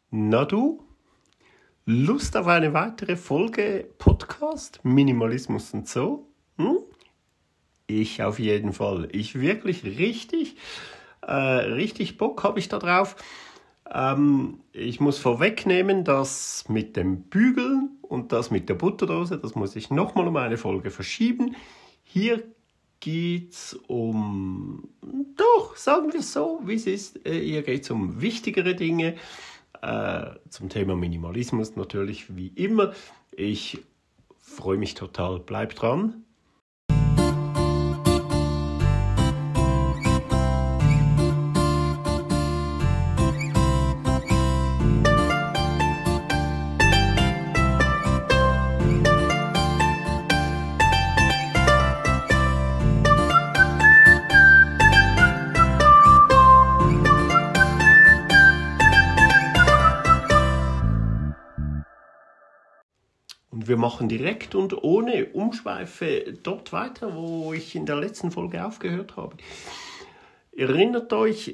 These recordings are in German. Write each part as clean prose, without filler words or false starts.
Na du, Lust auf eine weitere Folge Podcast Minimalismus und so? Ich auf jeden Fall. Ich wirklich richtig Bock habe ich da drauf. Ich muss vorwegnehmen, das mit dem Bügeln und das mit der Butterdose, das muss ich nochmal um eine Folge verschieben. Hier geht's sagen wir es so, wie es ist. Hier geht's um wichtigere Dinge. Zum Thema Minimalismus natürlich wie immer. Ich freue mich total. Bleib dran. Und wir machen direkt und ohne Umschweife dort weiter, wo ich in der letzten Folge aufgehört habe. Erinnert euch,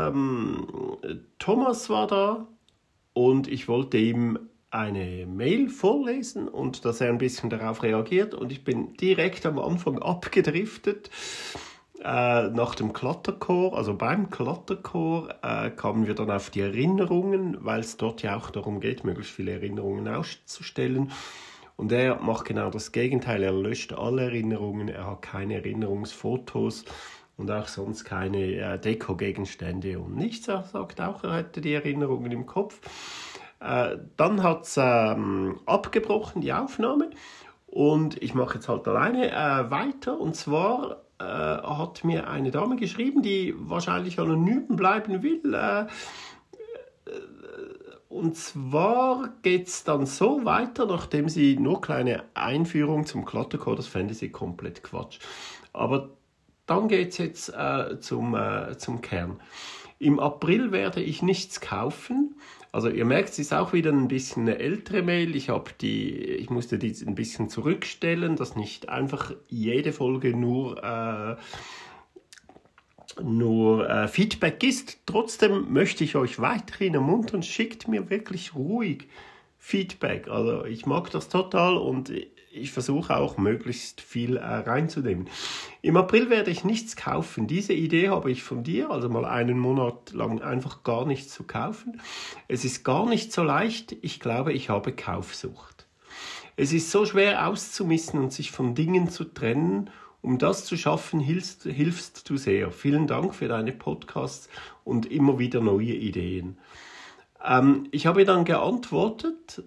Thomas war da und ich wollte ihm eine Mail vorlesen und dass er ein bisschen darauf reagiert. Und ich bin direkt am Anfang abgedriftet. Nach dem Kletterchor, also beim Kletterchor, kamen wir dann auf die Erinnerungen, weil es dort ja auch darum geht, möglichst viele Erinnerungen auszustellen. Und er macht genau das Gegenteil, er löscht alle Erinnerungen, er hat keine Erinnerungsfotos und auch sonst keine Deko-Gegenstände und nichts. Er sagt auch, er hätte die Erinnerungen im Kopf. Dann hat es abgebrochen, die Aufnahme, und ich mache jetzt halt alleine weiter. Und zwar hat mir eine Dame geschrieben, die wahrscheinlich anonym bleiben will. Und zwar geht es dann so weiter, nachdem sie nur kleine Einführung zum Kletterchor, das fände sie komplett Quatsch. Aber dann geht es jetzt zum Kern. Im April werde ich nichts kaufen. Also ihr merkt, es ist auch wieder ein bisschen eine ältere Mail. Ich musste die ein bisschen zurückstellen, dass nicht einfach jede Folge nur Feedback ist. Trotzdem möchte ich euch weiterhin ermuntern, schickt mir wirklich ruhig Feedback. Also ich mag das total und ich versuche auch möglichst viel reinzunehmen. Im April werde ich nichts kaufen. Diese Idee habe ich von dir, also mal einen Monat lang einfach gar nichts zu kaufen. Es ist gar nicht so leicht. Ich glaube, ich habe Kaufsucht. Es ist so schwer auszumisten und sich von Dingen zu trennen. Um das zu schaffen, hilfst du sehr. Vielen Dank für deine Podcasts und immer wieder neue Ideen. Ich habe dann geantwortet,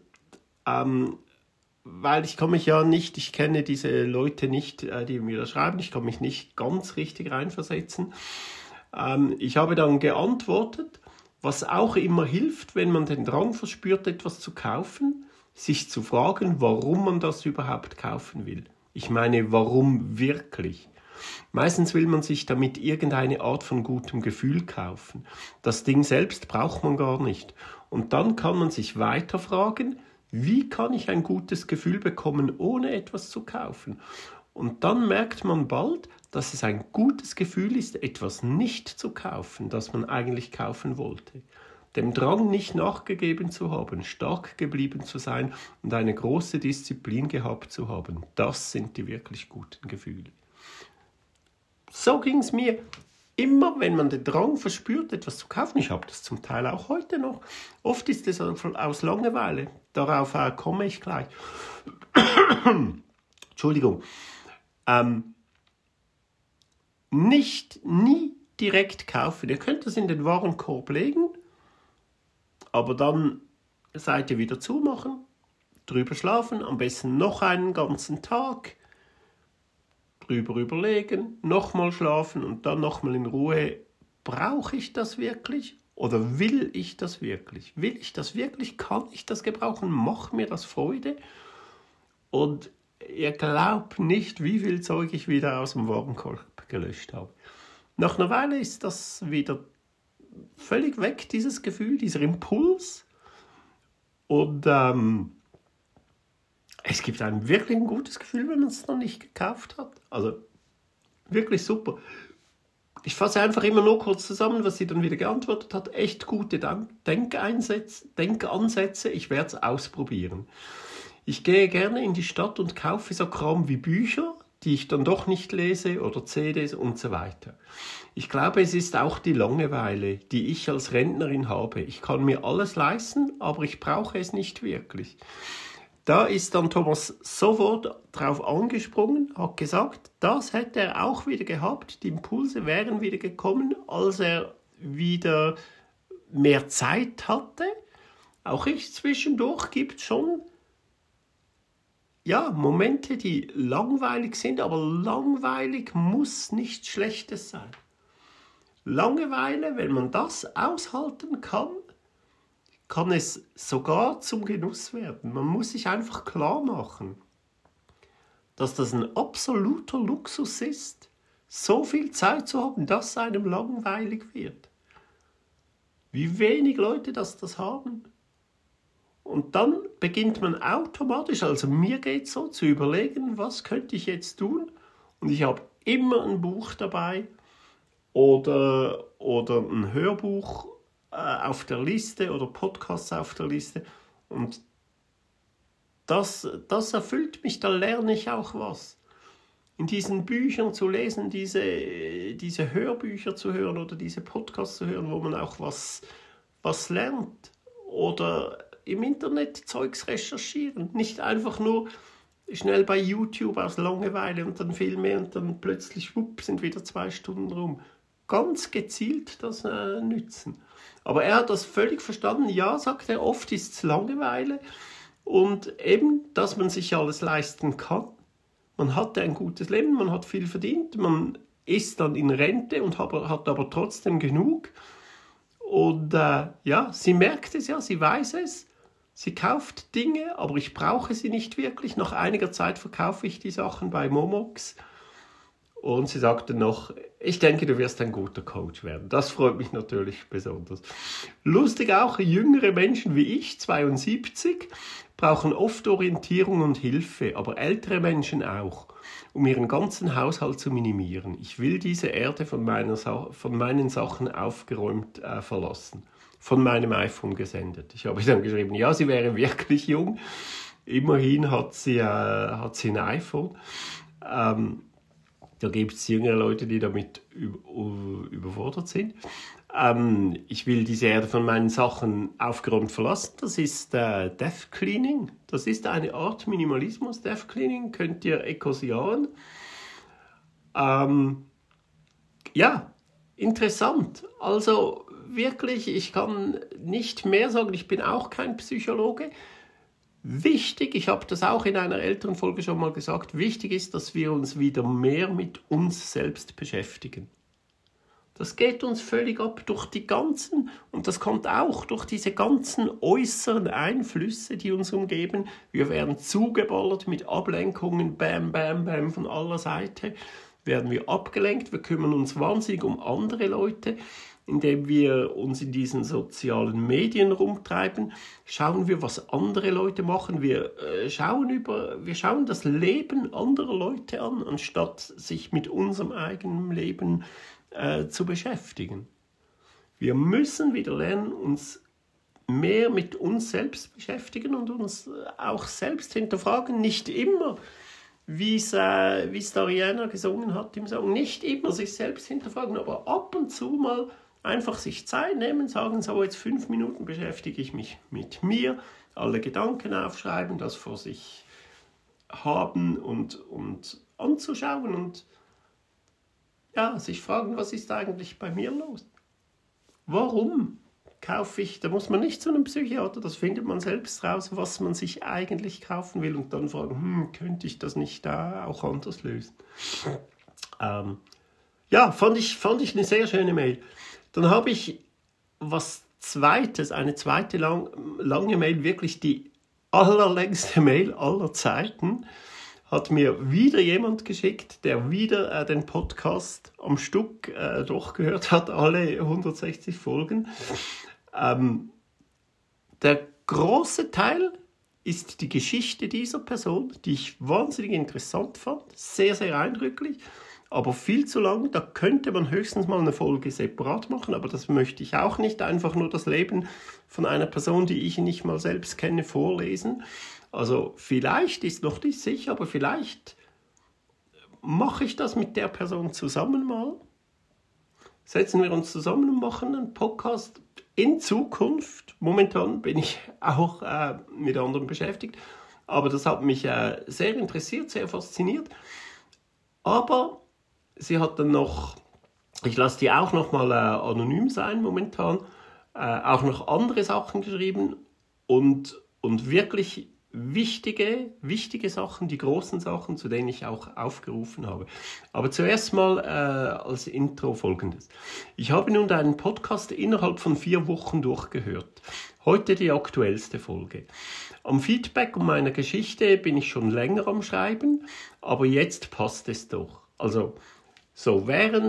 weil ich kenne diese Leute nicht, die mir das schreiben, ich kann mich nicht ganz richtig reinversetzen. Ich habe dann geantwortet, was auch immer hilft, wenn man den Drang verspürt, etwas zu kaufen, sich zu fragen, warum man das überhaupt kaufen will. Ich meine, warum wirklich? Meistens will man sich damit irgendeine Art von gutem Gefühl kaufen. Das Ding selbst braucht man gar nicht. Und dann kann man sich weiter fragen, wie kann ich ein gutes Gefühl bekommen, ohne etwas zu kaufen? Und dann merkt man bald, dass es ein gutes Gefühl ist, etwas nicht zu kaufen, das man eigentlich kaufen wollte. Dem Drang nicht nachgegeben zu haben, stark geblieben zu sein und eine große Disziplin gehabt zu haben, das sind die wirklich guten Gefühle. So ging es mir. Immer wenn man den Drang verspürt, etwas zu kaufen, ich habe das zum Teil auch heute noch, oft ist es aus Langeweile, darauf komme ich gleich. Entschuldigung. Nie direkt kaufen. Ihr könnt das in den Warenkorb legen, aber dann Seite wieder zumachen, drüber schlafen, am besten noch einen ganzen Tag, drüber überlegen, nochmal schlafen und dann nochmal in Ruhe. Brauche ich das wirklich oder will ich das wirklich? Will ich das wirklich? Kann ich das gebrauchen? Macht mir das Freude? Und ihr glaubt nicht, wie viel Zeug ich wieder aus dem Warenkorb gelöscht habe. Nach einer Weile ist das wieder völlig weg, dieses Gefühl, dieser Impuls. Und es gibt einem wirklich ein gutes Gefühl, wenn man es noch nicht gekauft hat. Also wirklich super. Ich fasse einfach immer nur kurz zusammen, was sie dann wieder geantwortet hat. Echt gute Denkansätze. Ich werde es ausprobieren. Ich gehe gerne in die Stadt und kaufe so Kram wie Bücher, die ich dann doch nicht lese, oder CDs und so weiter. Ich glaube, es ist auch die Langeweile, die ich als Rentnerin habe. Ich kann mir alles leisten, aber ich brauche es nicht wirklich. Da ist dann Thomas sofort drauf angesprungen, hat gesagt, das hätte er auch wieder gehabt, die Impulse wären wieder gekommen, als er wieder mehr Zeit hatte. Auch ich zwischendurch gibt schon Momente, die langweilig sind, aber langweilig muss nichts Schlechtes sein. Langeweile, wenn man das aushalten kann es sogar zum Genuss werden. Man muss sich einfach klar machen, dass das ein absoluter Luxus ist, so viel Zeit zu haben, dass einem langweilig wird. Wie wenig Leute das haben. Und dann beginnt man automatisch, also mir geht es so, zu überlegen, was könnte ich jetzt tun? Und ich habe immer ein Buch dabei oder ein Hörbuch auf der Liste oder Podcasts auf der Liste. Und das erfüllt mich, da lerne ich auch was. In diesen Büchern zu lesen, diese Hörbücher zu hören oder diese Podcasts zu hören, wo man auch was lernt. Oder im Internet Zeugs recherchieren. Nicht einfach nur schnell bei YouTube aus Langeweile und dann Filme und dann plötzlich sind wieder 2 Stunden rum. Ganz gezielt das nützen. Aber er hat das völlig verstanden. Ja, sagt er, oft ist es Langeweile. Und eben, dass man sich alles leisten kann. Man hatte ein gutes Leben, man hat viel verdient, man ist dann in Rente und hat aber trotzdem genug. Und sie merkt es ja, sie weiß es. Sie kauft Dinge, aber ich brauche sie nicht wirklich. Nach einiger Zeit verkaufe ich die Sachen bei Momox. Und sie sagte noch, ich denke, du wirst ein guter Coach werden. Das freut mich natürlich besonders. Lustig auch, jüngere Menschen wie ich, 72, brauchen oft Orientierung und Hilfe, aber ältere Menschen auch, um ihren ganzen Haushalt zu minimieren. Ich will diese Erde von meinen Sachen aufgeräumt verlassen. Von meinem iPhone gesendet. Ich habe dann geschrieben, ja, sie wäre wirklich jung. Immerhin hat sie ein iPhone. Da gibt es jüngere Leute, die damit überfordert sind. Ich will diese Erde von meinen Sachen aufgeräumt verlassen. Das ist Death Cleaning. Das ist eine Art Minimalismus. Death Cleaning könnt ihr ekosieren. Interessant. Also wirklich, ich kann nicht mehr sagen, ich bin auch kein Psychologe. Wichtig, ich habe das auch in einer älteren Folge schon mal gesagt, wichtig ist, dass wir uns wieder mehr mit uns selbst beschäftigen. Das geht uns völlig ab durch die ganzen, und das kommt auch durch diese ganzen äußeren Einflüsse, die uns umgeben. Wir werden zugeballert mit Ablenkungen, bam, bam, bam, von aller Seite. Werden wir abgelenkt, wir kümmern uns wahnsinnig um andere Leute. Indem wir uns in diesen sozialen Medien rumtreiben, schauen wir, was andere Leute machen. Wir schauen das Leben anderer Leute an, anstatt sich mit unserem eigenen Leben zu beschäftigen. Wir müssen wieder lernen, uns mehr mit uns selbst beschäftigen und uns auch selbst hinterfragen. Nicht immer, wie es Ariana gesungen hat im Song, nicht immer sich selbst hinterfragen, aber ab und zu mal einfach sich Zeit nehmen, sagen, so jetzt 5 Minuten beschäftige ich mich mit mir, alle Gedanken aufschreiben, das vor sich haben und anzuschauen und sich fragen, was ist eigentlich bei mir los? Warum kaufe ich, da muss man nicht zu einem Psychiater, das findet man selbst raus, was man sich eigentlich kaufen will und dann fragen, könnte ich das nicht da auch anders lösen? Fand ich eine sehr schöne Mail. Dann habe ich eine zweite lange Mail, wirklich die allerlängste Mail aller Zeiten, hat mir wieder jemand geschickt, der wieder den Podcast am Stück durchgehört hat, alle 160 Folgen. Der große Teil ist die Geschichte dieser Person, die ich wahnsinnig interessant fand, sehr, sehr eindrücklich. aber viel zu lang. Da könnte man höchstens mal eine Folge separat machen, aber das möchte ich auch nicht. Einfach nur das Leben von einer Person, die ich nicht mal selbst kenne, vorlesen. Also vielleicht ist noch nicht sicher, aber vielleicht mache ich das mit der Person zusammen mal. Setzen wir uns zusammen und machen einen Podcast in Zukunft. Momentan bin ich auch mit anderen beschäftigt, aber das hat mich sehr interessiert, sehr fasziniert. Aber sie hat dann noch, ich lasse die auch noch mal anonym sein momentan, auch noch andere Sachen geschrieben und wirklich wichtige Sachen, die großen Sachen, zu denen ich auch aufgerufen habe. Aber zuerst mal als Intro Folgendes. Ich habe nun deinen Podcast innerhalb von 4 Wochen durchgehört. Heute die aktuellste Folge. Am Feedback um meiner Geschichte bin ich schon länger am Schreiben, aber jetzt passt es doch. Also so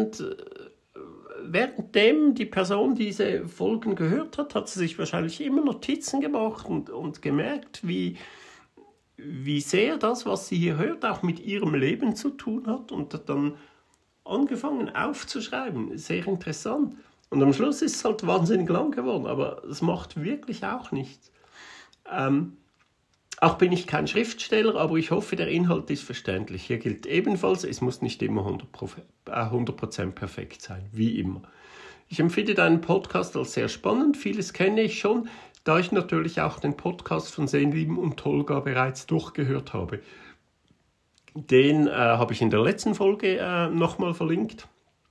währenddem die Person diese Folgen gehört hat, hat sie sich wahrscheinlich immer Notizen gemacht und gemerkt, wie sehr das, was sie hier hört, auch mit ihrem Leben zu tun hat und hat dann angefangen aufzuschreiben. Sehr interessant. Und am Schluss ist es halt wahnsinnig lang geworden, aber es macht wirklich auch nichts. Auch bin ich kein Schriftsteller, aber ich hoffe, der Inhalt ist verständlich. Hier gilt ebenfalls, es muss nicht immer 100% perfekt sein, wie immer. Ich empfinde deinen Podcast als sehr spannend, vieles kenne ich schon, da ich natürlich auch den Podcast von Senlieben und Tolga bereits durchgehört habe. Den habe ich in der letzten Folge nochmal verlinkt.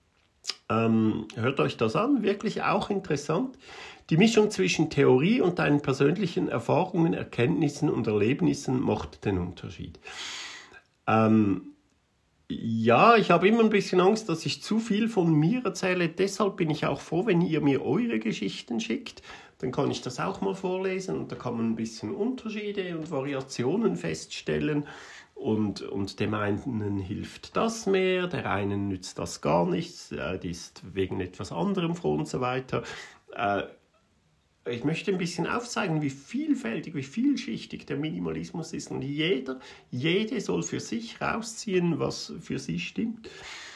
Hört euch das an, wirklich auch interessant. Die Mischung zwischen Theorie und deinen persönlichen Erfahrungen, Erkenntnissen und Erlebnissen macht den Unterschied. Ja, ich habe immer ein bisschen Angst, dass ich zu viel von mir erzähle. Deshalb bin ich auch froh, wenn ihr mir eure Geschichten schickt. Dann kann ich das auch mal vorlesen und da kann man ein bisschen Unterschiede und Variationen feststellen. Und dem einen hilft das mehr, der einen nützt das gar nichts, die ist wegen etwas anderem froh und so weiter. Ich möchte ein bisschen aufzeigen, wie vielfältig, wie vielschichtig der Minimalismus ist. Und jede soll für sich rausziehen, was für sie stimmt.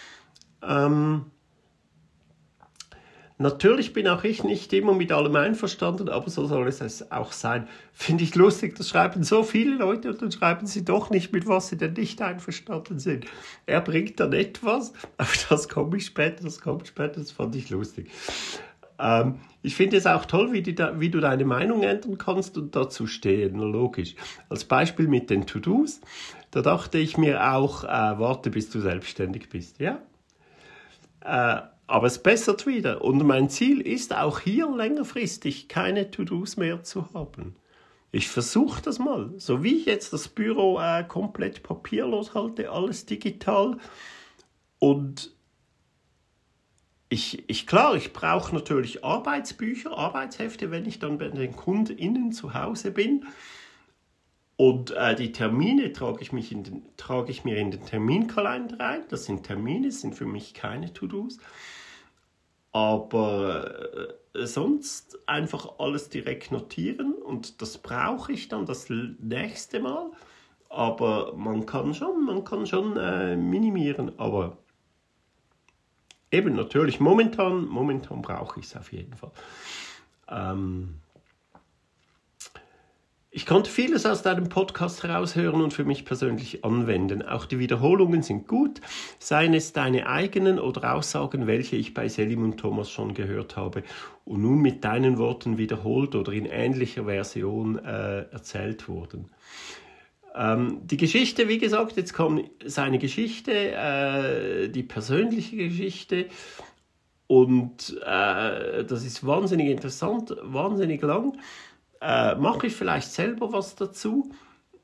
Natürlich bin auch ich nicht immer mit allem einverstanden, aber so soll es auch sein. Finde ich lustig, das schreiben so viele Leute und dann schreiben sie doch nicht, mit was sie denn nicht einverstanden sind. Er bringt dann etwas, aber das kommt später, das fand ich lustig. Ich finde es auch toll, wie du deine Meinung ändern kannst und dazu stehen, logisch. Als Beispiel mit den To-Dos, da dachte ich mir auch, warte bis du selbstständig bist, ja? Aber es bessert wieder und mein Ziel ist auch hier längerfristig keine To-Dos mehr zu haben. Ich versuche das mal, so wie ich jetzt das Büro komplett papierlos halte, alles digital und ich brauche natürlich Arbeitsbücher, Arbeitshefte, wenn ich dann bei den KundInnen zu Hause bin. Und die Termine trage ich mir in den Terminkalender ein. Das sind Termine, das sind für mich keine To-Dos. Aber sonst einfach alles direkt notieren und das brauche ich dann das nächste Mal. Aber man kann schon minimieren, aber eben, natürlich, momentan brauche ich es auf jeden Fall. Ich konnte vieles aus deinem Podcast heraushören und für mich persönlich anwenden. Auch die Wiederholungen sind gut, seien es deine eigenen oder Aussagen, welche ich bei Selim und Thomas schon gehört habe und nun mit deinen Worten wiederholt oder in ähnlicher Version erzählt wurden. Die Geschichte, wie gesagt, jetzt kommt seine Geschichte, die persönliche Geschichte und das ist wahnsinnig interessant, wahnsinnig lang. Mache ich vielleicht selber was dazu.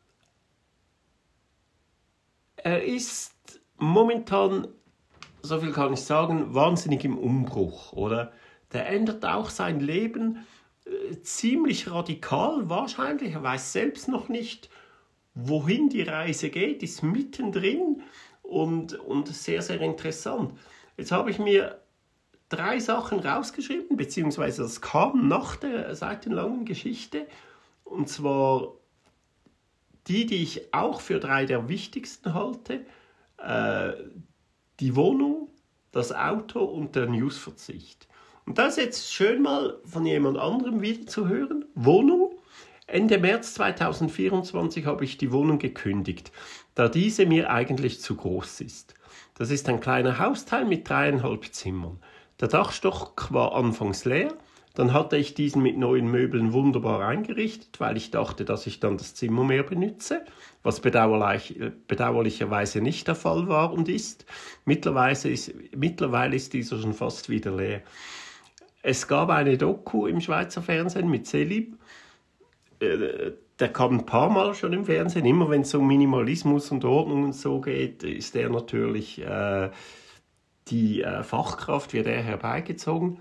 Er ist momentan, so viel kann ich sagen, wahnsinnig im Umbruch, oder? Der ändert auch sein Leben ziemlich radikal, wahrscheinlich. Er weiß selbst noch nicht, wohin die Reise geht, ist mittendrin und sehr, sehr interessant. Jetzt habe ich mir 3 Sachen rausgeschrieben, beziehungsweise das kam nach der seitenlangen Geschichte. Und zwar die ich auch für 3 der wichtigsten halte. die Wohnung, das Auto und der Newsverzicht. Und das jetzt schön mal von jemand anderem wieder zu hören. Wohnung. Ende März 2024 habe ich die Wohnung gekündigt, da diese mir eigentlich zu groß ist. Das ist ein kleiner Hausteil mit 3,5 Zimmern. Der Dachstock war anfangs leer. Dann hatte ich diesen mit neuen Möbeln wunderbar eingerichtet, weil ich dachte, dass ich dann das Zimmer mehr benütze, was bedauerlicherweise nicht der Fall war und ist. Mittlerweile ist dieser schon fast wieder leer. Es gab eine Doku im Schweizer Fernsehen mit Selim. Der kam ein paar Mal schon im Fernsehen. Immer wenn es um Minimalismus und Ordnung und so geht, ist er natürlich die Fachkraft, wird er herbeigezogen.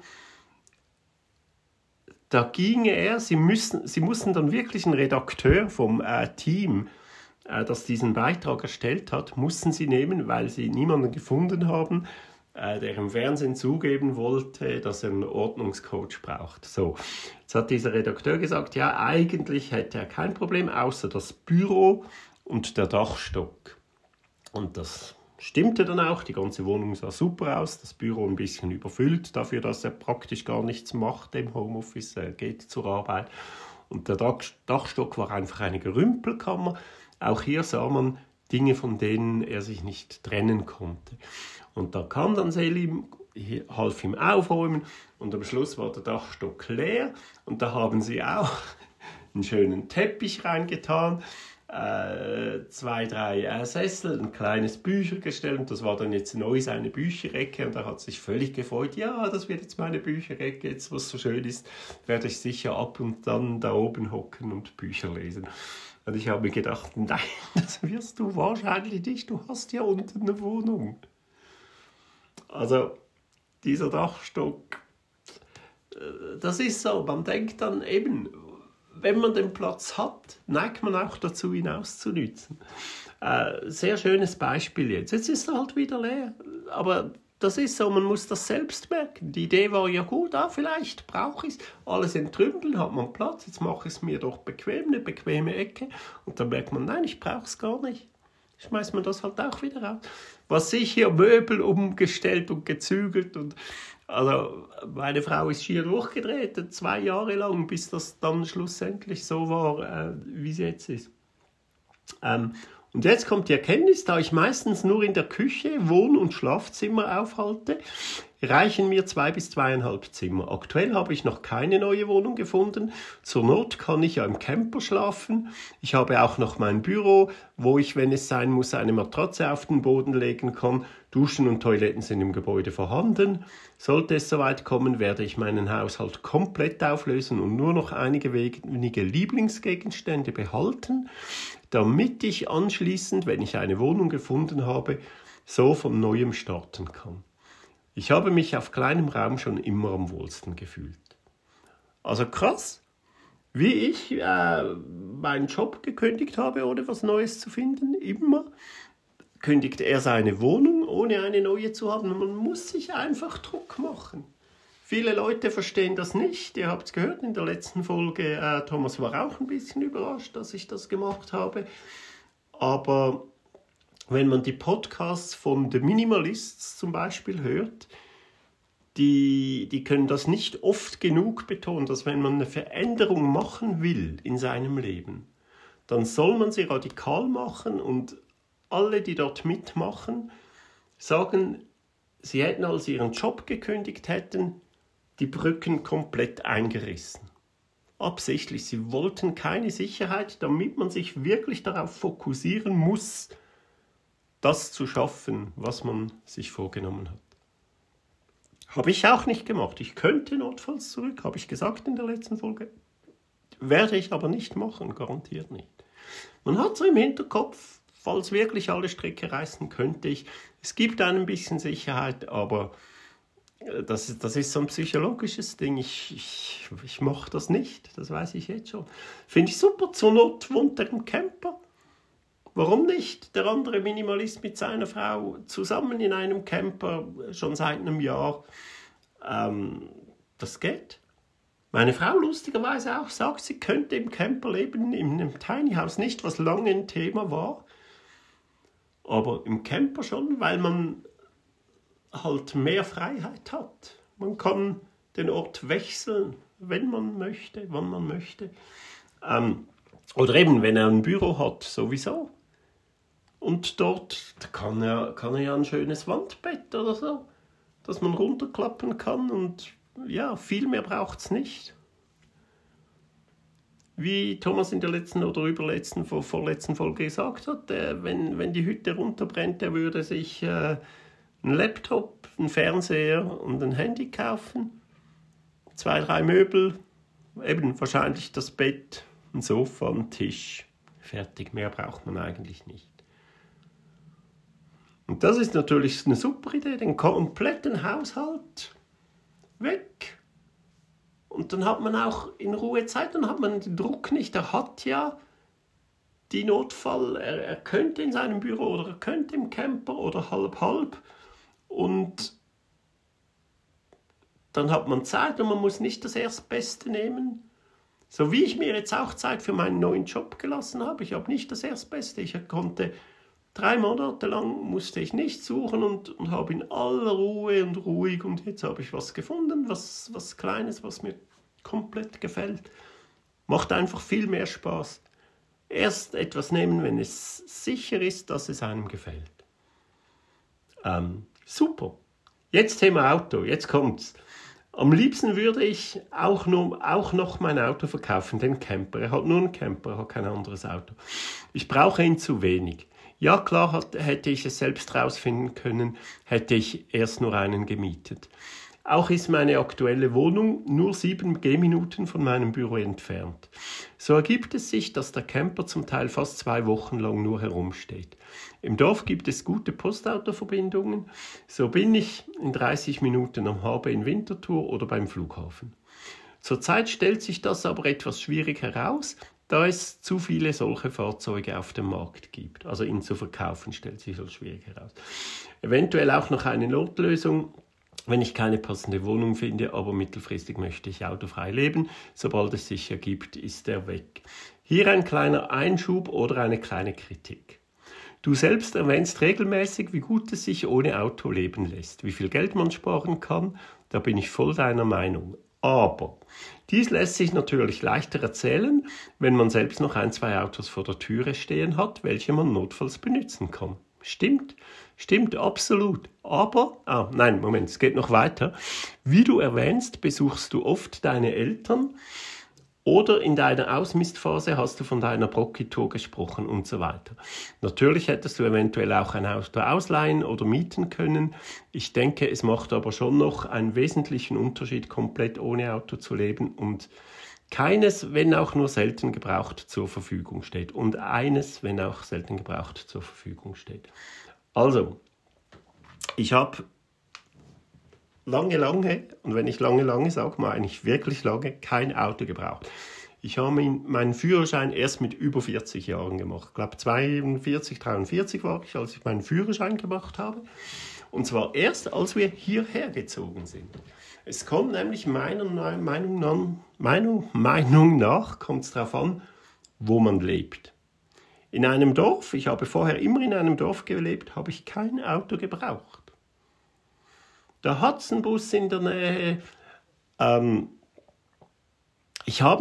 Da ging sie mussten dann wirklich einen Redakteur vom Team, das diesen Beitrag erstellt hat, mussten sie nehmen, weil sie niemanden gefunden haben, der im Fernsehen zugeben wollte, dass er einen Ordnungscoach braucht. So, jetzt hat dieser Redakteur gesagt, ja, eigentlich hätte er kein Problem, außer das Büro und der Dachstock. Und das stimmte dann auch, die ganze Wohnung sah super aus, das Büro ein bisschen überfüllt, dafür, dass er praktisch gar nichts macht im Homeoffice, er geht zur Arbeit. Und der Dachstock war einfach eine Gerümpelkammer. Auch hier sah man Dinge, von denen er sich nicht trennen konnte. Und da kam dann Selim, half ihm aufräumen und am Schluss war der Dachstock leer und da haben sie auch einen schönen Teppich reingetan, 2, 3 Sessel, ein kleines Büchergestell und das war dann jetzt neu seine Bücherecke und er hat sich völlig gefreut, ja, das wird jetzt meine Bücherecke, jetzt was so schön ist, werde ich sicher ab und dann da oben hocken und Bücher lesen. Und ich habe mir gedacht, nein, das wirst du wahrscheinlich nicht, du hast ja unten eine Wohnung. Also dieser Dachstock, das ist so, man denkt dann eben, wenn man den Platz hat, neigt man auch dazu, ihn auszunützen. Sehr schönes Beispiel jetzt. Jetzt ist er halt wieder leer, aber das ist so, man muss das selbst merken. Die Idee war ja gut, vielleicht brauche ich es. Alles entrümpeln, hat man Platz, jetzt mache ich es mir doch bequem, eine bequeme Ecke. Und dann merkt man, nein, ich brauche es gar nicht. Schmeißt man das halt auch wieder raus. Was ich hier Möbel umgestellt und gezügelt und also meine Frau ist schier durchgedreht, 2 Jahre lang, bis das dann schlussendlich so war, wie es jetzt ist. Und jetzt kommt die Erkenntnis, da ich meistens nur in der Küche, Wohn- und Schlafzimmer aufhalte, reichen mir 2 bis 2,5 Zimmer. Aktuell habe ich noch keine neue Wohnung gefunden. Zur Not kann ich ja im Camper schlafen. Ich habe auch noch mein Büro, wo ich, wenn es sein muss, eine Matratze auf den Boden legen kann. Duschen und Toiletten sind im Gebäude vorhanden. Sollte es soweit kommen, werde ich meinen Haushalt komplett auflösen und nur noch einige wenige Lieblingsgegenstände behalten, damit ich anschließend, wenn ich eine Wohnung gefunden habe, so von Neuem starten kann. Ich habe mich auf kleinem Raum schon immer am wohlsten gefühlt. Also krass, wie ich meinen Job gekündigt habe, ohne was Neues zu finden. Immer kündigt er seine Wohnung, ohne eine neue zu haben. Man muss sich einfach Druck machen. Viele Leute verstehen das nicht. Ihr habt es gehört in der letzten Folge. Thomas war auch ein bisschen überrascht, dass ich das gemacht habe. Aber wenn man die Podcasts von The Minimalists zum Beispiel hört, die können das nicht oft genug betonen, dass wenn man eine Veränderung machen will in seinem Leben, dann soll man sie radikal machen und alle, die dort mitmachen, sagen, sie hätten, als sie ihren Job gekündigt hätten, die Brücken komplett eingerissen. Absichtlich, sie wollten keine Sicherheit, damit man sich wirklich darauf fokussieren muss, das zu schaffen, was man sich vorgenommen hat. Habe ich auch nicht gemacht. Ich könnte notfalls zurück, habe ich gesagt in der letzten Folge. Werde ich aber nicht machen, garantiert nicht. Man hat so im Hinterkopf, falls wirklich alle Stricke reißen, könnte ich. Es gibt ein bisschen Sicherheit, aber das ist so ein psychologisches Ding. Ich mache das nicht, das weiß ich jetzt schon. Finde ich super, zur Not wohnt er im Camper. Warum nicht? Der andere Minimalist mit seiner Frau zusammen in einem Camper, schon seit einem Jahr. Das geht. Meine Frau lustigerweise auch sagt, sie könnte im Camper leben, in einem Tiny House nicht, was lange ein Thema war. Aber im Camper schon, weil man halt mehr Freiheit hat. Man kann den Ort wechseln, wenn man möchte, wann man möchte. Oder eben, wenn er ein Büro hat, sowieso. Und dort kann er ja ein schönes Wandbett oder so, das man runterklappen kann. Und ja, viel mehr braucht es nicht. Wie Thomas in der letzten oder vorletzten Folge gesagt hat, wenn die Hütte runterbrennt, er würde sich einen Laptop, einen Fernseher und ein Handy kaufen, 2, 3 Möbel, eben wahrscheinlich das Bett, ein Sofa, ein Tisch. Fertig, mehr braucht man eigentlich nicht. Und das ist natürlich eine super Idee, den kompletten Haushalt weg. Und dann hat man auch in Ruhe Zeit, dann hat man den Druck nicht. Er hat ja die Notfall, er könnte in seinem Büro oder er könnte im Camper oder halb. Und dann hat man Zeit und man muss nicht das Erstbeste nehmen. So wie ich mir jetzt auch Zeit für meinen neuen Job gelassen habe. Ich habe nicht das Erstbeste. Ich konnte 3 Monate lang musste ich nicht suchen und habe in aller Ruhe und ruhig und jetzt habe ich was gefunden, was Kleines, was mir komplett gefällt. Macht einfach viel mehr Spaß. Erst etwas nehmen, wenn es sicher ist, dass es einem gefällt. Super. Jetzt Thema Auto, jetzt kommt's. Am liebsten würde ich auch noch mein Auto verkaufen, den Camper. Er hat nur einen Camper, er hat kein anderes Auto. Ich brauche ihn zu wenig. Ja, klar hätte ich es selbst rausfinden können, hätte ich erst nur einen gemietet. Auch ist meine aktuelle Wohnung nur 7 Gehminuten von meinem Büro entfernt. So ergibt es sich, dass der Camper zum Teil fast 2 Wochen lang nur herumsteht. Im Dorf gibt es gute Postautoverbindungen, so bin ich in 30 Minuten am Habe in Winterthur oder beim Flughafen. Zurzeit stellt sich das aber etwas schwierig heraus, da es zu viele solche Fahrzeuge auf dem Markt gibt. Also ihn zu verkaufen stellt sich als schwierig heraus. Eventuell auch noch eine Notlösung, wenn ich keine passende Wohnung finde, aber mittelfristig möchte ich autofrei leben. Sobald es sich ergibt, ist er weg. Hier ein kleiner Einschub oder eine kleine Kritik. Du selbst erwähnst regelmäßig, wie gut es sich ohne Auto leben lässt, wie viel Geld man sparen kann, da bin ich voll deiner Meinung. Aber dies lässt sich natürlich leichter erzählen, wenn man selbst noch 1, 2 Autos vor der Türe stehen hat, welche man notfalls benutzen kann. Stimmt, absolut. Aber, es geht noch weiter. Wie du erwähnst, besuchst du oft deine Eltern oder in deiner Ausmistphase hast du von deiner Brocki-Tour gesprochen und so weiter. Natürlich hättest du eventuell auch ein Auto ausleihen oder mieten können. Ich denke, es macht aber schon noch einen wesentlichen Unterschied, komplett ohne Auto zu leben und keines, wenn auch nur selten gebraucht, zur Verfügung steht. Und eines, wenn auch selten gebraucht, zur Verfügung steht. Also, ich habe lange, und wenn ich lange sage, meine ich wirklich lange, kein Auto gebraucht. Ich habe meinen Führerschein erst mit über 40 Jahren gemacht. Ich glaube 42, 43 war ich, als ich meinen Führerschein gemacht habe. Und zwar erst, als wir hierher gezogen sind. Es kommt nämlich meiner Meinung nach kommt es darauf an, wo man lebt. In einem Dorf, ich habe vorher immer in einem Dorf gelebt, habe ich kein Auto gebraucht. Der Hudson-Bus in der Nähe. Ich habe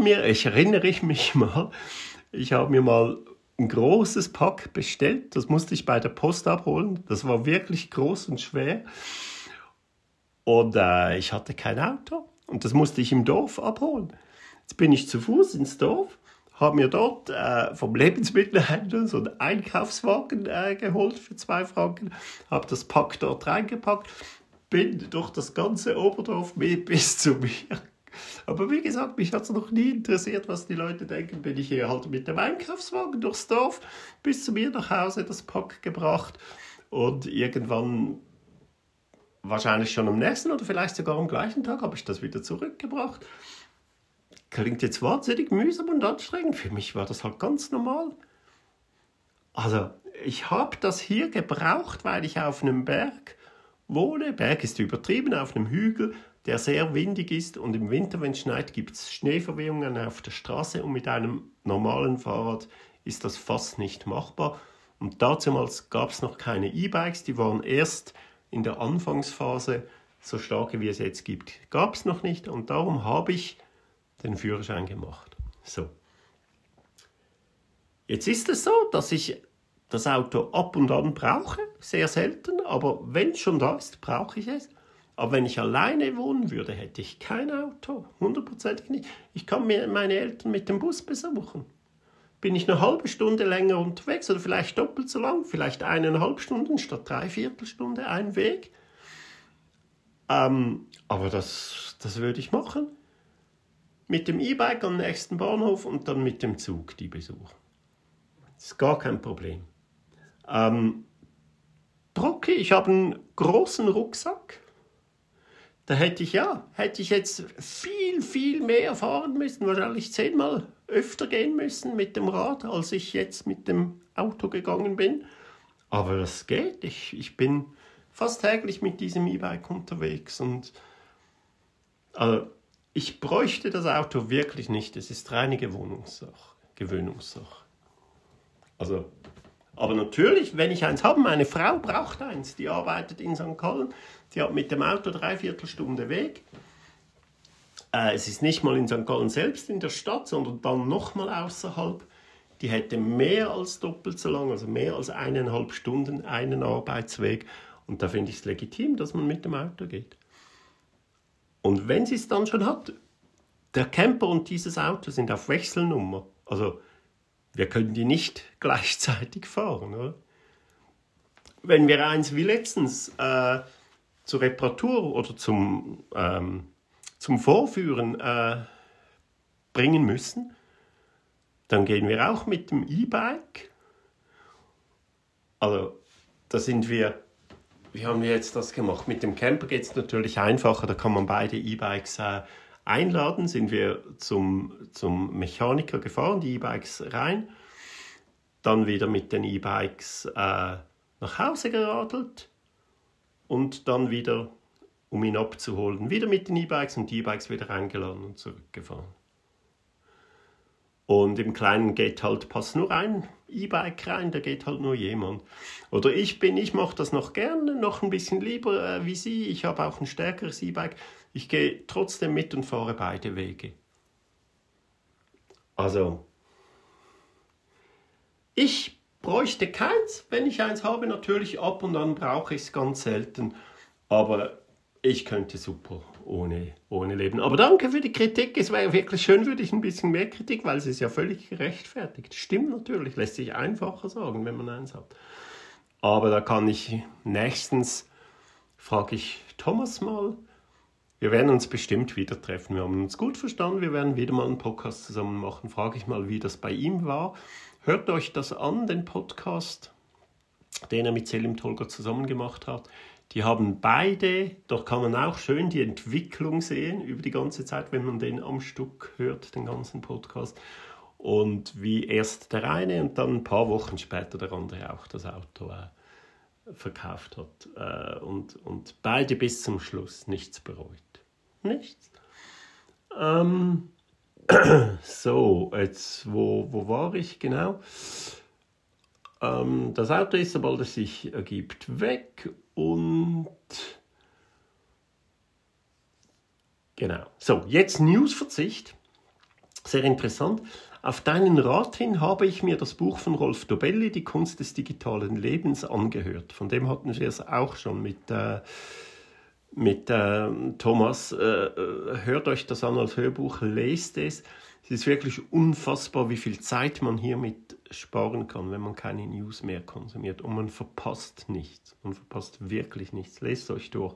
mir mal ein großes Pack bestellt. Das musste ich bei der Post abholen. Das war wirklich groß und schwer. Und ich hatte kein Auto. Und das musste ich im Dorf abholen. Jetzt bin ich zu Fuß ins Dorf, habe mir dort vom Lebensmittelhändler so einen Einkaufswagen geholt für 2 Franken, habe das Pack dort reingepackt, bin durch das ganze Oberdorf bis zu mir. Aber wie gesagt, mich hat es noch nie interessiert, was die Leute denken. Bin ich hier halt mit dem Einkaufswagen durchs Dorf bis zu mir nach Hause das Pack gebracht und irgendwann, wahrscheinlich schon am nächsten oder vielleicht sogar am gleichen Tag, habe ich das wieder zurückgebracht. Klingt jetzt wahnsinnig mühsam und anstrengend. Für mich war das halt ganz normal. Also, ich habe das hier gebraucht, weil ich auf einem Berg wohne. Berg ist übertrieben, auf einem Hügel, der sehr windig ist. Und im Winter, wenn es schneit, gibt es Schneeverwehungen auf der Straße. Und mit einem normalen Fahrrad ist das fast nicht machbar. Und damals gab es noch keine E-Bikes. Die waren erst in der Anfangsphase so starke, wie es jetzt gibt, gab es noch nicht. Und darum habe ich den Führerschein gemacht. So. Jetzt ist es so, dass ich das Auto ab und an brauche, sehr selten, aber wenn es schon da ist, brauche ich es. Aber wenn ich alleine wohnen würde, hätte ich kein Auto, 100% nicht. Ich kann mir meine Eltern mit dem Bus besuchen. Bin ich eine halbe Stunde länger unterwegs oder vielleicht doppelt so lang, vielleicht 1,5 Stunden statt 3/4 Stunde ein Weg. Aber das würde ich machen. Mit dem E-Bike am nächsten Bahnhof und dann mit dem Zug die besuchen. Das ist gar kein Problem. Brocki, ich habe einen großen Rucksack. Da hätte ich jetzt viel, viel mehr fahren müssen, wahrscheinlich 10-mal öfter gehen müssen mit dem Rad, als ich jetzt mit dem Auto gegangen bin. Aber das geht. Ich bin fast täglich mit diesem E-Bike unterwegs und ich bräuchte das Auto wirklich nicht. Es ist reine Gewöhnungssache. Aber natürlich, wenn ich eins habe, meine Frau braucht eins, die arbeitet in St. Gallen, die hat mit dem Auto 3/4 Stunde Weg. Es ist nicht mal in St. Gallen selbst in der Stadt, sondern dann nochmal außerhalb. Die hätte mehr als doppelt so lang, also mehr als 1,5 Stunden einen Arbeitsweg. Und da finde ich es legitim, dass man mit dem Auto geht. Und wenn sie es dann schon hat, der Camper und dieses Auto sind auf Wechselnummer. Also wir können die nicht gleichzeitig fahren, oder? Wenn wir eins wie letztens zur Reparatur oder zum Vorführen bringen müssen, dann gehen wir auch mit dem E-Bike. Also da sind wir, wie haben wir jetzt das gemacht? Mit dem Camper geht es natürlich einfacher, da kann man beide E-Bikes einladen, sind wir zum Mechaniker gefahren, die E-Bikes rein, dann wieder mit den E-Bikes nach Hause geradelt und dann wieder, um ihn abzuholen, wieder mit den E-Bikes und die E-Bikes wieder reingeladen und zurückgefahren. Und im Kleinen passt nur ein E-Bike rein, da geht halt nur jemand. Oder ich mache das noch gerne, noch ein bisschen lieber wie Sie. Ich habe auch ein stärkeres E-Bike. Ich gehe trotzdem mit und fahre beide Wege. Also, ich bräuchte keins, wenn ich eins habe. Natürlich ab und an brauche ich es ganz selten. Aber ich könnte super ohne leben. Aber danke für die Kritik. Es wäre wirklich schön, würde ich ein bisschen mehr Kritik, weil es ist ja völlig gerechtfertigt. Stimmt natürlich, lässt sich einfacher sagen, wenn man eins hat. Aber da kann ich nächstens, frage ich Thomas mal, wir werden uns bestimmt wieder treffen. Wir haben uns gut verstanden, wir werden wieder mal einen Podcast zusammen machen. Frage ich mal, wie das bei ihm war. Hört euch das an, den Podcast, den er mit Selim Tolga zusammen gemacht hat. Die haben beide, dort kann man auch schön die Entwicklung sehen über die ganze Zeit, wenn man den am Stück hört, den ganzen Podcast. Und wie erst der eine und dann ein paar Wochen später der andere auch das Auto verkauft hat. Und beide bis zum Schluss nichts bereut. Nichts. So, jetzt, wo war ich genau? Das Auto ist, sobald es sich ergibt, weg und genau. So, jetzt Newsverzicht. Sehr interessant. Auf deinen Rat hin habe ich mir das Buch von Rolf Dobelli, Die Kunst des digitalen Lebens, angehört. Von dem hatten wir es auch schon mit Thomas. Hört euch das an als Hörbuch, lest es. Es ist wirklich unfassbar, wie viel Zeit man hiermit sparen kann, wenn man keine News mehr konsumiert. Und man verpasst nichts. Man verpasst wirklich nichts. Lest euch durch.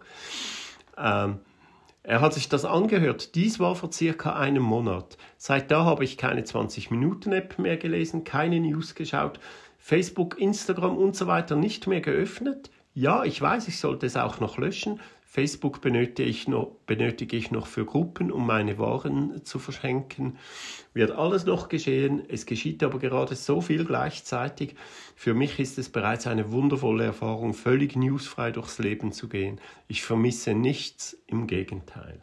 Er hat sich das angehört. Dies war vor circa einem Monat. Seit da habe ich keine 20-Minuten-App mehr gelesen, keine News geschaut, Facebook, Instagram und so weiter nicht mehr geöffnet. Ja, ich weiß, ich sollte es auch noch löschen. Facebook benötige ich noch für Gruppen, um meine Waren zu verschenken. Wird alles noch geschehen. Es geschieht aber gerade so viel gleichzeitig. Für mich ist es bereits eine wundervolle Erfahrung, völlig newsfrei durchs Leben zu gehen. Ich vermisse nichts, im Gegenteil.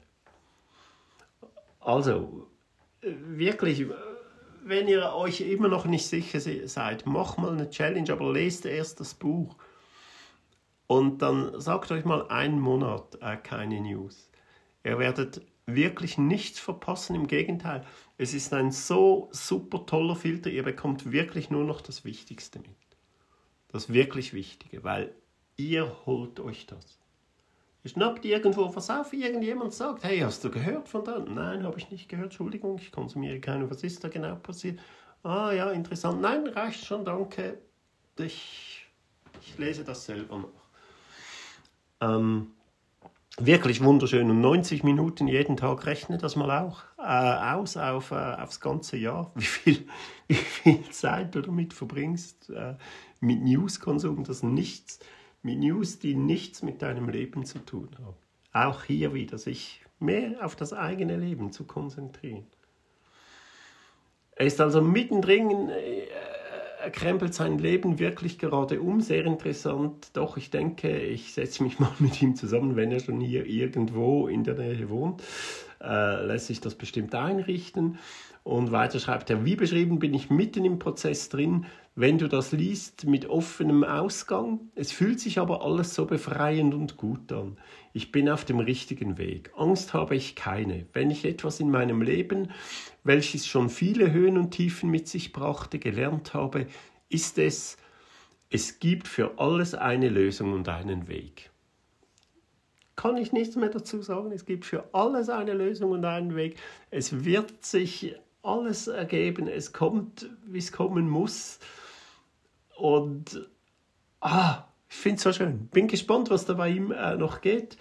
Also, wirklich, wenn ihr euch immer noch nicht sicher seid, macht mal eine Challenge, aber lest erst das Buch. Und dann sagt euch mal einen Monat keine News. Ihr werdet wirklich nichts verpassen, im Gegenteil. Es ist ein so super toller Filter, ihr bekommt wirklich nur noch das Wichtigste mit. Das wirklich Wichtige, weil ihr holt euch das. Ihr schnappt irgendwo was auf, irgendjemand sagt, hey, hast du gehört von da? Nein, habe ich nicht gehört, Entschuldigung, ich konsumiere keine, was ist da genau passiert? Ah ja, interessant, nein, reicht schon, danke, ich lese das selber noch. Wirklich wunderschön und 90 Minuten jeden Tag, rechne das mal auch aus aufs ganze Jahr, wie viel Zeit du damit verbringst mit Newskonsum, mit News, die nichts mit deinem Leben zu tun haben. Auch hier wieder, sich mehr auf das eigene Leben zu konzentrieren. Er ist also mittendrin, er krempelt sein Leben wirklich gerade um, sehr interessant. Doch ich denke, ich setze mich mal mit ihm zusammen, wenn er schon hier irgendwo in der Nähe wohnt. Lässt sich das bestimmt einrichten. Und weiter schreibt er, wie beschrieben bin ich mitten im Prozess drin, wenn du das liest, mit offenem Ausgang. Es fühlt sich aber alles so befreiend und gut an. Ich bin auf dem richtigen Weg. Angst habe ich keine. Wenn ich etwas in meinem Leben, welches schon viele Höhen und Tiefen mit sich brachte, gelernt habe, ist es gibt für alles eine Lösung und einen Weg. Kann ich nichts mehr dazu sagen. Es gibt für alles eine Lösung und einen Weg. Es wird sich alles ergeben. Es kommt, wie es kommen muss. Und ich finde es so schön. Bin gespannt, was da bei ihm noch geht.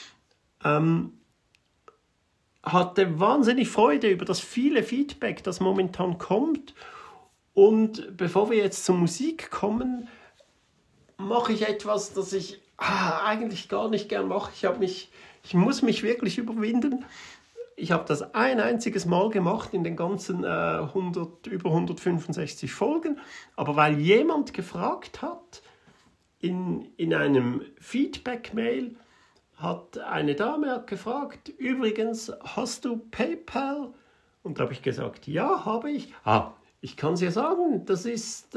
Hatte wahnsinnig Freude über das viele Feedback, das momentan kommt. Und bevor wir jetzt zur Musik kommen, mache ich etwas, das ich eigentlich gar nicht gern mache. Ich muss mich wirklich überwinden. Ich habe das ein einziges Mal gemacht in den ganzen über 165 Folgen. Aber weil jemand gefragt hat, in einem Feedback-Mail, hat eine Dame gefragt, übrigens, hast du PayPal? Und da habe ich gesagt, ja, habe ich. Ich kann es ja sagen, das ist...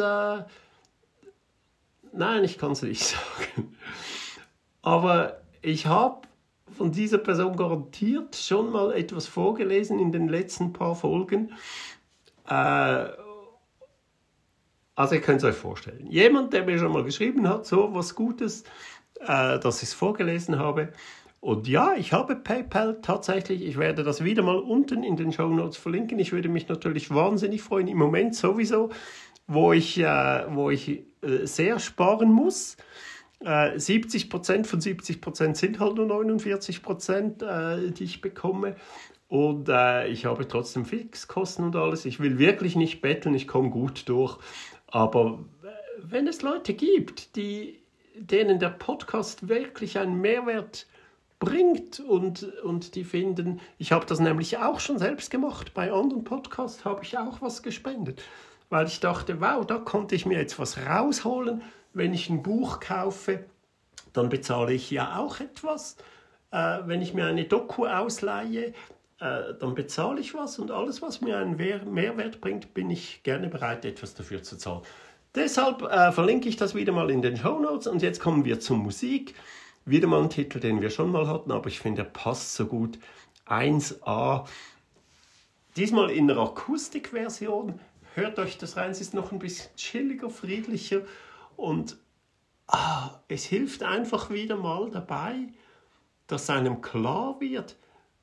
Nein, ich kann es nicht sagen. Aber ich habe von dieser Person garantiert schon mal etwas vorgelesen in den letzten paar Folgen. Also ihr könnt es euch vorstellen. Jemand, der mir schon mal geschrieben hat, so was Gutes, dass ich es vorgelesen habe. Und ja, ich habe PayPal tatsächlich. Ich werde das wieder mal unten in den Shownotes verlinken. Ich würde mich natürlich wahnsinnig freuen. Im Moment sowieso, wo ich sehr sparen muss. 70% von 70% sind halt nur 49%, die ich bekomme. Und ich habe trotzdem Fixkosten und alles. Ich will wirklich nicht betteln, ich komme gut durch. Aber wenn es Leute gibt, denen der Podcast wirklich einen Mehrwert bringt und die finden, ich habe das nämlich auch schon selbst gemacht, bei anderen Podcasts habe ich auch was gespendet, weil ich dachte, wow, da konnte ich mir jetzt was rausholen. Wenn ich ein Buch kaufe, dann bezahle ich ja auch etwas. Wenn ich mir eine Doku ausleihe, dann bezahle ich was und alles, was mir einen Mehrwert bringt, bin ich gerne bereit, etwas dafür zu zahlen. Deshalb verlinke ich das wieder mal in den Shownotes und jetzt kommen wir zur Musik. Wieder mal ein Titel, den wir schon mal hatten, aber ich finde, er passt so gut. 1A. Diesmal in der Akustikversion. Hört euch das rein, es ist noch ein bisschen chilliger, friedlicher und es hilft einfach wieder mal dabei, dass einem klar wird,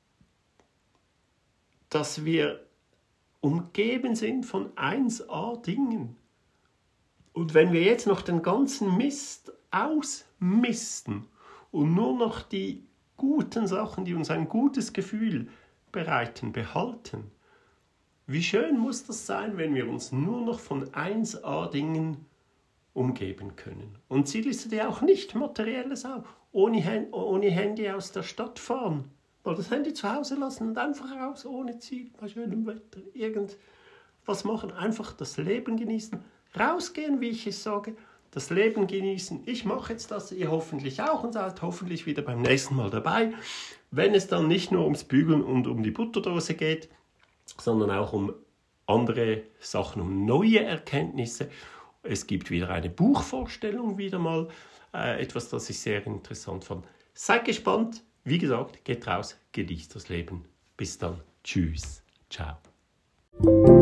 dass wir umgeben sind von 1A-Dingen. Und wenn wir jetzt noch den ganzen Mist ausmisten und nur noch die guten Sachen, die uns ein gutes Gefühl bereiten, behalten, wie schön muss das sein, wenn wir uns nur noch von 1A-Dingen umgeben können. Und Ziel ist ja auch nicht Materielles auch. Ohne Handy aus der Stadt fahren. Mal das Handy zu Hause lassen und einfach raus, ohne Ziel, bei schönem Wetter, irgendwas machen. Einfach das Leben genießen. Rausgehen, wie ich es sage. Das Leben genießen. Ich mache jetzt das, ihr hoffentlich auch und seid hoffentlich wieder beim nächsten Mal dabei. Wenn es dann nicht nur ums Bügeln und um die Butterdose geht, sondern auch um andere Sachen, um neue Erkenntnisse. Es gibt wieder eine Buchvorstellung, wieder mal etwas, das ich sehr interessant fand. Seid gespannt. Wie gesagt, geht raus, genießt das Leben. Bis dann. Tschüss. Ciao.